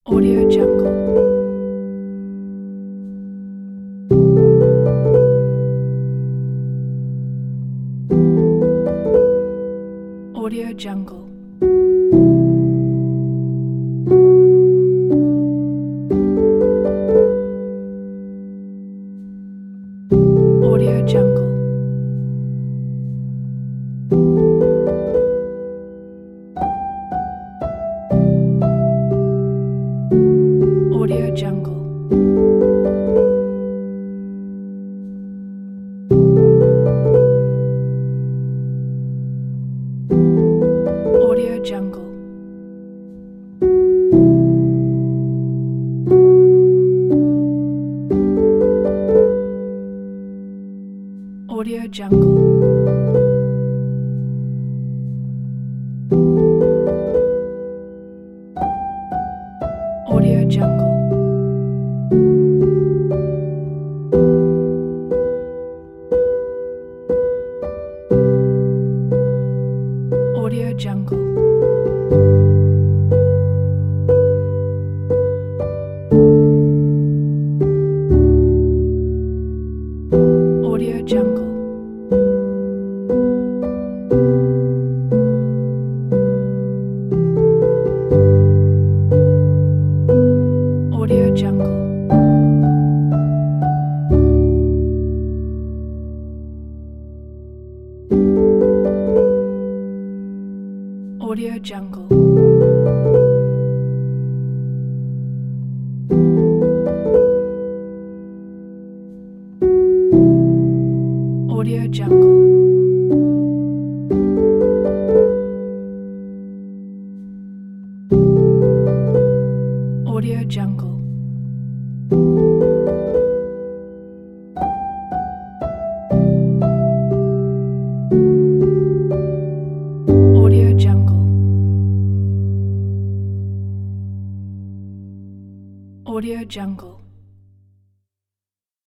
Audio Jungle. Audio Jungle. Audio Jungle. Audio Jungle. Audio Jungle. Audio Jungle. Audio Jungle. Audio Jungle. Audio Jungle. Audio Jungle. Audio Jungle. Audio Jungle. Audio Jungle. Audio Jungle. Audio Jungle.